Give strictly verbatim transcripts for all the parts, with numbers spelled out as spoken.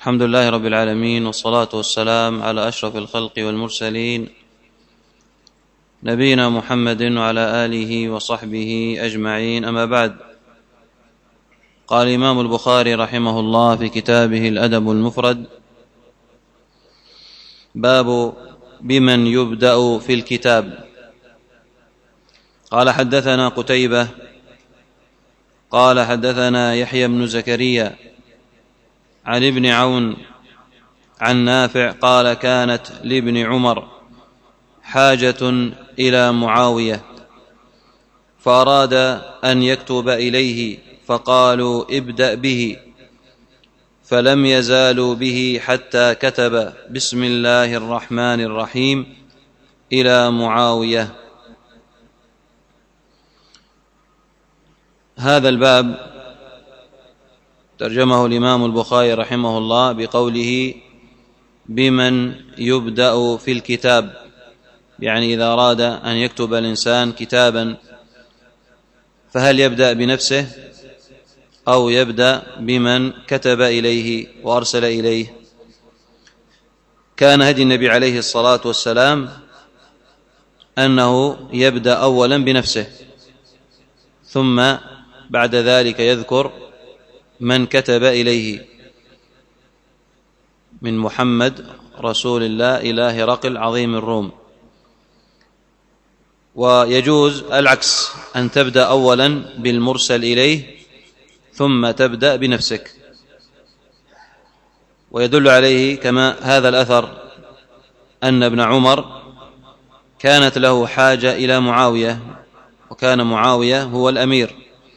الحمد لله رب العالمين، والصلاة والسلام على أشرف الخلق والمرسلين نبينا محمد وعلى آله وصحبه أجمعين، أما بعد. قال الإمام البخاري رحمه الله في كتابه الأدب المفرد: باب بمن يبدأ في الكتاب. قال حدثنا قتيبة قال حدثنا يحيى بن زكريا عن ابن عون عن نافع قال: كانت لابن عمر حاجة إلى معاوية فأراد أن يكتب إليه فقالوا: ابدأ به، فلم يزالوا به حتى كتب: بسم الله الرحمن الرحيم إلى معاوية. هذا الباب ترجمه الإمام البخاري رحمه الله بقوله: بمن يبدأ في الكتاب، يعني إذا أراد أن يكتب الإنسان كتابا فهل يبدأ بنفسه أو يبدأ بمن كتب إليه وأرسل إليه؟ كان هدي النبي عليه الصلاة والسلام أنه يبدأ أولا بنفسه، ثم بعد ذلك يذكر من كتب إليه من محمد رسول الله إلى هرقل عظيم الروم. ويجوز العكس، أن تبدأ أولا بالمرسل إليه ثم تبدأ بنفسك. ويدل عليه كما هذا الأثر أن ابن عمر كانت له حاجة إلى معاوية، وكان معاوية هو الأمير،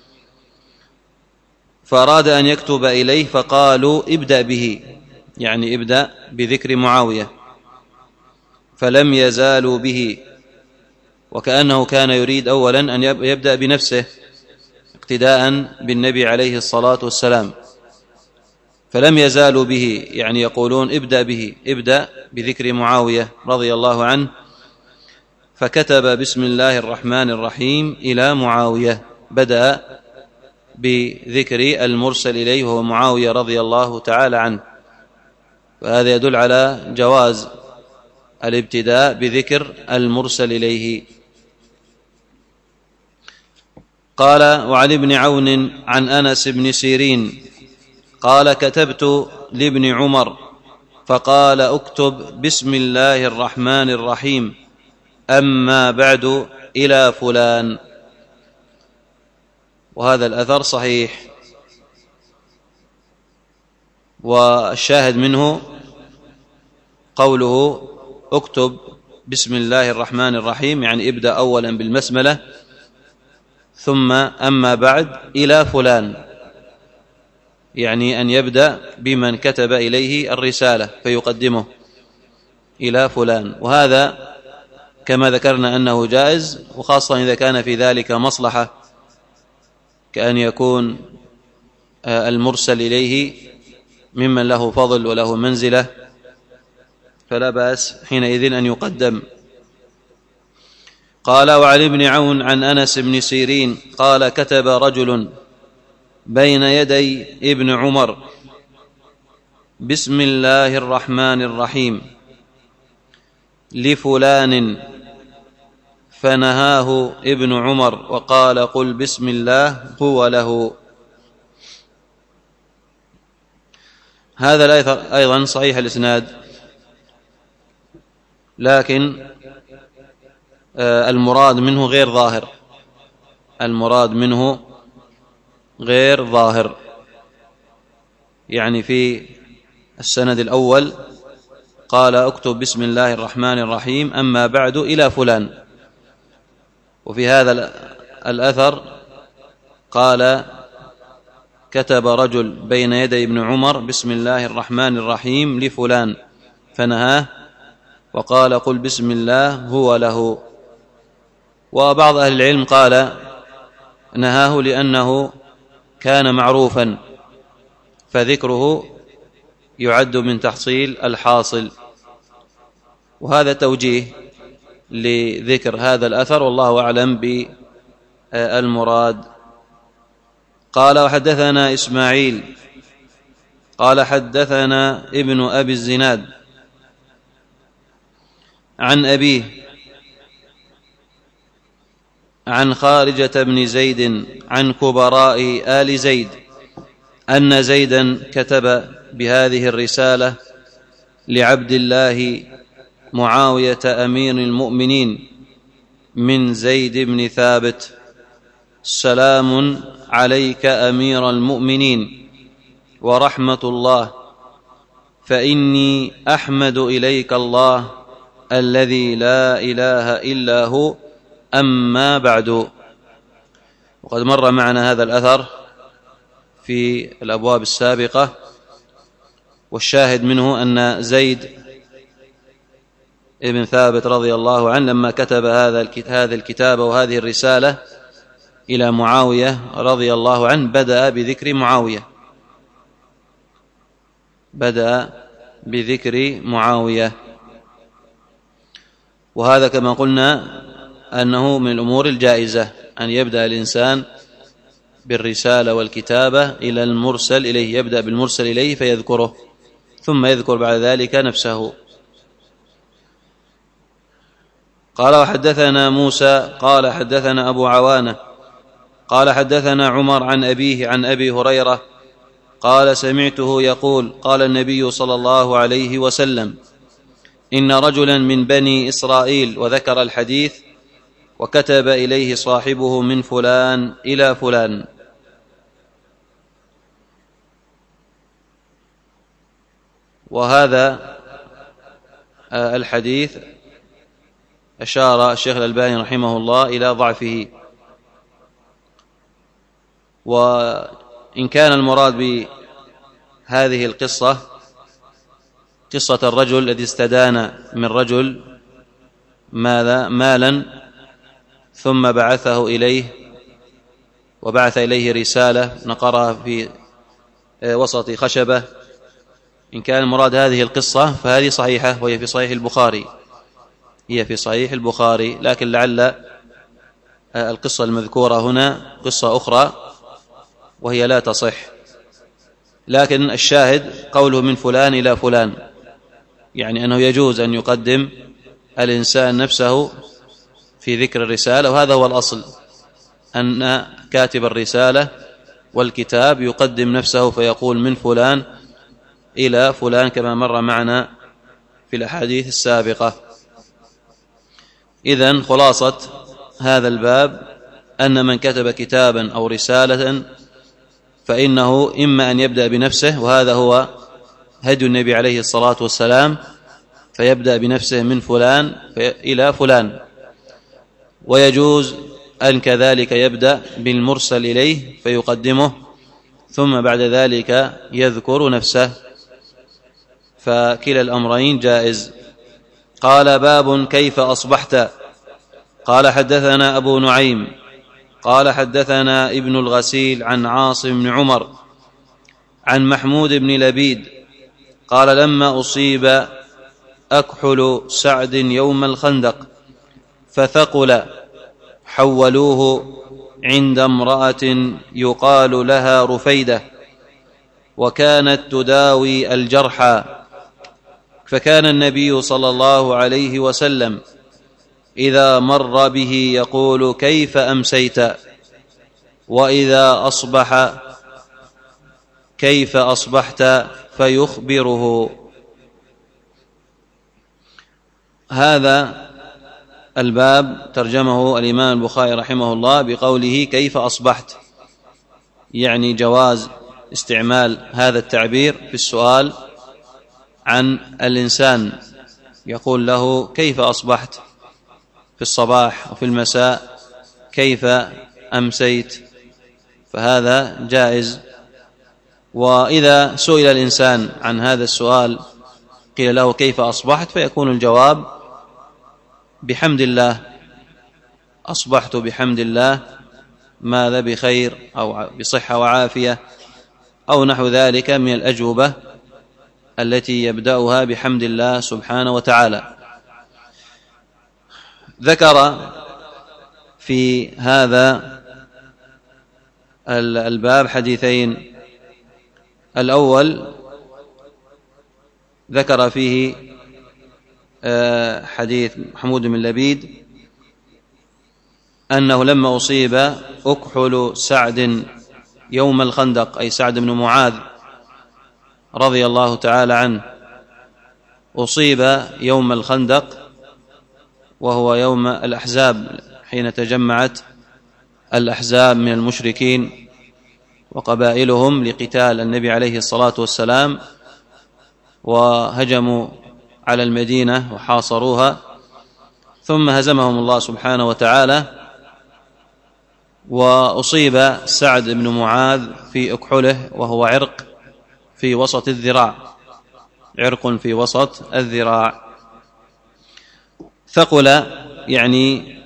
فأراد أن يكتب إليه فقالوا: ابدأ به، يعني ابدأ بذكر معاوية، فلم يزالوا به، وكأنه كان يريد أولا أن يبدأ بنفسه اقتداء بالنبي عليه الصلاة والسلام، فلم يزالوا به، يعني يقولون: ابدأ به، ابدأ بذكر معاوية رضي الله عنه، فكتب: بسم الله الرحمن الرحيم إلى معاوية، بدأ بذكر المرسل إليه وهو معاوية رضي الله تعالى عنه. وهذا يدل على جواز الابتداء بذكر المرسل إليه. قال: وعن ابن عون عن أنس بن سيرين قال: كتبت لابن عمر فقال: اكتب بسم الله الرحمن الرحيم أما بعد إلى فلان. وهذا الأثر صحيح، والشاهد منه قوله: اكتب بسم الله الرحمن الرحيم، يعني ابدأ أولا بالبسملة ثم أما بعد إلى فلان، يعني أن يبدأ بمن كتب إليه الرسالة فيقدمه إلى فلان. وهذا كما ذكرنا أنه جائز، وخاصة إذا كان في ذلك مصلحة، كأن يكون المرسل إليه ممن له فضل وله منزلة، فلا بأس حينئذ أن يقدم. قال: وعن ابن عون عن أنس بن سيرين قال: كتب رجل بين يدي ابن عمر: بسم الله الرحمن الرحيم لفلان، فنهاه ابن عمر وقال: قل بسم الله هو له. هذا الأثر أيضا صحيح الإسناد، لكن المراد منه غير ظاهر، المراد منه غير ظاهر. يعني في السند الأول قال: اكتب بسم الله الرحمن الرحيم أما بعد إلى فلان، وفي هذا الأثر قال: كتب رجل بين يدي ابن عمر بسم الله الرحمن الرحيم لفلان، فنهاه وقال: قل بسم الله هو له. وبعض أهل العلم قال: نهاه لأنه كان معروفا، فذكره يعد من تحصيل الحاصل. وهذا توجيه لذكر هذا الأثر، والله أعلم بالمراد. قال: وحدثنا إسماعيل قال حدثنا ابن أبي الزناد عن أبيه عن خارجة بن زيد عن كبراء آل زيد أن زيدا كتب بهذه الرسالة لعبد الله معاوية أمير المؤمنين من زيد بن ثابت: سلام عليك أمير المؤمنين ورحمة الله، فإني أحمد إليك الله الذي لا إله إلا هو، أما بعد. وقد مر معنا هذا الأثر في الأبواب السابقة، والشاهد منه أن زيد ابن ثابت رضي الله عنه لما كتب هذا الكتاب وهذه الرسالة إلى معاوية رضي الله عنه بدأ بذكر معاوية بدأ بذكر معاوية وهذا كما قلنا أنه من الأمور الجائزة أن يبدأ الإنسان بالرسالة والكتابة إلى المرسل إليه، يبدأ بالمرسل إليه فيذكره ثم يذكر بعد ذلك نفسه. قال: وحدثنا موسى قال حدثنا أبو عوانة قال حدثنا عمر عن أبيه عن أبي هريرة قال: سمعته يقول: قال النبي صلى الله عليه وسلم: إن رجلا من بني إسرائيل، وذكر الحديث، وكتب إليه صاحبه من فلان إلى فلان. وهذا الحديث أشار الشيخ الألباني رحمه الله إلى ضعفه، وإن كان المراد بهذه القصة قصة الرجل الذي استدان من رجل ماذا مالا ثم بعثه إليه وبعث إليه رسالة نقرها في وسط خشبة، إن كان المراد هذه القصة فهذه صحيحة وهي في صحيح البخاري هي في صحيح البخاري لكن لعل القصة المذكورة هنا قصة أخرى وهي لا تصح. لكن الشاهد قوله من فلان إلى فلان، يعني أنه يجوز أن يقدم الإنسان نفسه في ذكر الرسالة، وهذا هو الأصل، أن كاتب الرسالة والكتاب يقدم نفسه فيقول من فلان إلى فلان كما مر معنا في الأحاديث السابقة. إذن خلاصة هذا الباب أن من كتب كتابا أو رسالة فإنه إما أن يبدأ بنفسه، وهذا هو هدي النبي عليه الصلاة والسلام، فيبدأ بنفسه من فلان إلى فلان، ويجوز أن كذلك يبدأ بالمرسل إليه فيقدمه ثم بعد ذلك يذكر نفسه، فكلا الأمرين جائز. قال: باب كيف أصبحت. قال: حدثنا أبو نعيم قال حدثنا ابن الغسيل عن عاصم بن عمر عن محمود بن لبيد قال: لما أصيب أكحل سعد يوم الخندق فثقل حولوه عند امرأة يقال لها رفيدة، وكانت تداوي الجرحى، فكان النبي صلى الله عليه وسلم إذا مر به يقول: كيف أمسيت؟ وإذا أصبح: كيف أصبحت؟ فيخبره. هذا الباب ترجمه الإمام البخاري رحمه الله بقوله: كيف أصبحت، يعني جواز استعمال هذا التعبير في السؤال عن الإنسان، يقول له: كيف أصبحت؟ في الصباح وفي المساء: كيف أمسيت؟ فهذا جائز. وإذا سئل الإنسان عن هذا السؤال قيل له: كيف أصبحت؟ فيكون الجواب: بحمد الله، أصبحت بحمد الله، ماذا بخير أو بصحة وعافية أو نحو ذلك من الأجوبة التي يبدأها بحمد الله سبحانه وتعالى. ذكر في هذا الباب حديثين: الأول ذكر فيه حديث محمود بن لبيد أنه لما أصيب أكحل سعد يوم الخندق، أي سعد بن معاذ رضي الله تعالى عنه، أصيب يوم الخندق وهو يوم الأحزاب، حين تجمعت الأحزاب من المشركين وقبائلهم لقتال النبي عليه الصلاة والسلام، وهجموا على المدينة وحاصروها، ثم هزمهم الله سبحانه وتعالى، وأصيب سعد بن معاذ في أكحله وهو عرق في وسط الذراع، عرق في وسط الذراع، ثقل، يعني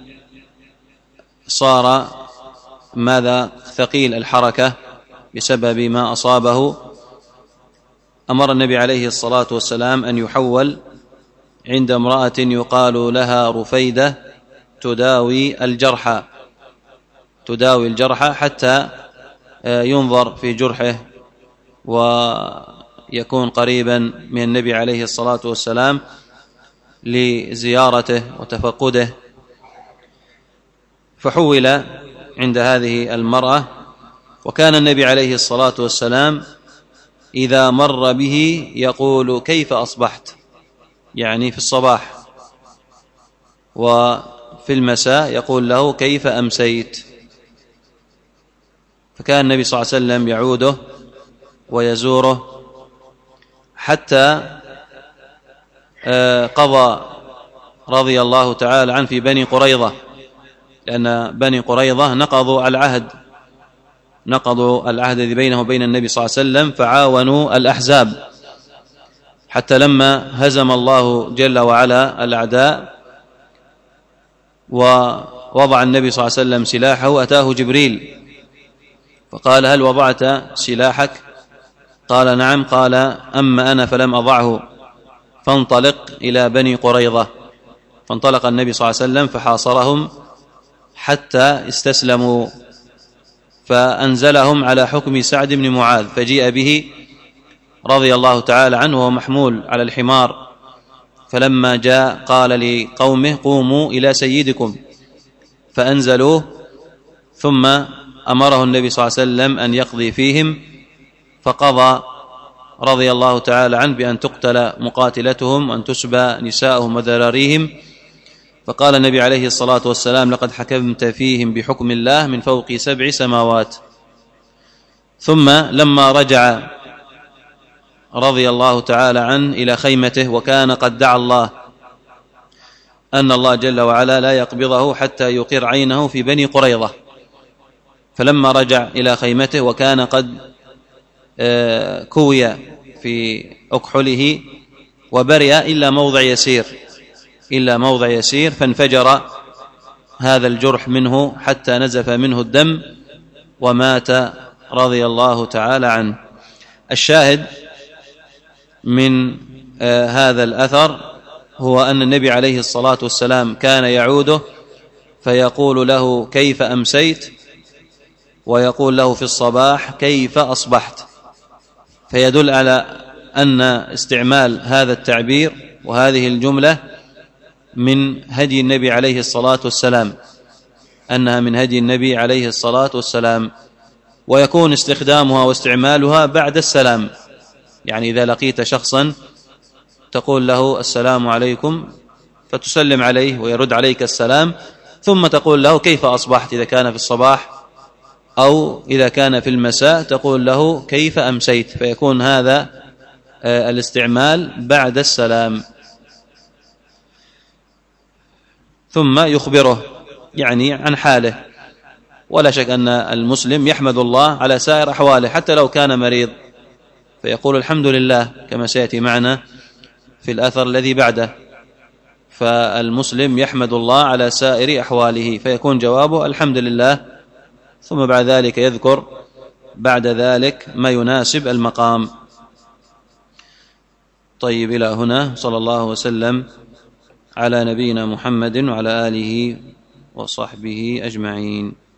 صار ماذا ثقيل الحركة بسبب ما أصابه. أمر النبي عليه الصلاة والسلام أن يحول عند امرأة يقال لها رفيدة تداوي الجرحى تداوي الجرحى حتى ينظر في جرحه ويكون قريبا من النبي عليه الصلاة والسلام لزيارته وتفقده. فحول عند هذه المرأة، وكان النبي عليه الصلاة والسلام إذا مر به يقول: كيف أصبحت؟ يعني في الصباح، وفي المساء يقول له: كيف أمسيت؟ فكان النبي صلى الله عليه وسلم يعوده ويزوره حتى قضى رضي الله تعالى عنه في بني قريظة، لأن بني قريظة نقضوا العهد نقضوا العهد الذي بينه وبين النبي صلى الله عليه وسلم، فعاونوا الأحزاب، حتى لما هزم الله جل وعلا الأعداء ووضع النبي صلى الله عليه وسلم سلاحه، أتاه جبريل فقال: هل وضعت سلاحك؟ قال: نعم. قال: أما أنا فلم أضعه، فانطلق إلى بني قريظة. فانطلق النبي صلى الله عليه وسلم فحاصرهم حتى استسلموا، فأنزلهم على حكم سعد بن معاذ، فجيء به رضي الله تعالى عنه وهو محمول على الحمار. فلما جاء قال لقومه: قوموا إلى سيدكم، فأنزلوه، ثم أمره النبي صلى الله عليه وسلم أن يقضي فيهم، فقضى رضي الله تعالى عنه بأن تقتل مقاتلتهم وأن تسبى نساءهم وذراريهم. فقال النبي عليه الصلاة والسلام: لقد حكمت فيهم بحكم الله من فوق سبع سماوات. ثم لما رجع رضي الله تعالى عنه إلى خيمته، وكان قد دعا الله أن الله جل وعلا لا يقبضه حتى يقر عينه في بني قريظة، فلما رجع إلى خيمته وكان قد كوي في أكحله وبرئ إلا موضع يسير إلا موضع يسير فانفجر هذا الجرح منه حتى نزف منه الدم ومات رضي الله تعالى عنه. الشاهد من هذا الأثر هو أن النبي عليه الصلاة والسلام كان يعوده فيقول له: كيف أمسيت؟ ويقول له في الصباح: كيف أصبحت؟ فيدل على أن استعمال هذا التعبير وهذه الجملة من هدي النبي عليه الصلاة والسلام أنها من هدي النبي عليه الصلاة والسلام، ويكون استخدامها واستعمالها بعد السلام، يعني إذا لقيت شخصا تقول له: السلام عليكم، فتسلم عليه ويرد عليك السلام، ثم تقول له: كيف أصبحت؟ إذا كان في الصباح، أو إذا كان في المساء تقول له: كيف أمسيت؟ فيكون هذا الاستعمال بعد السلام. ثم يخبره يعني عن حاله، ولا شك أن المسلم يحمد الله على سائر أحواله حتى لو كان مريض، فيقول: الحمد لله، كما سيأتي معنا في الأثر الذي بعده. فالمسلم يحمد الله على سائر أحواله، فيكون جوابه: الحمد لله، ثم بعد ذلك يذكر بعد ذلك ما يناسب المقام. طيب، إلى هنا، صلى الله وسلم على نبينا محمد وعلى آله وصحبه أجمعين.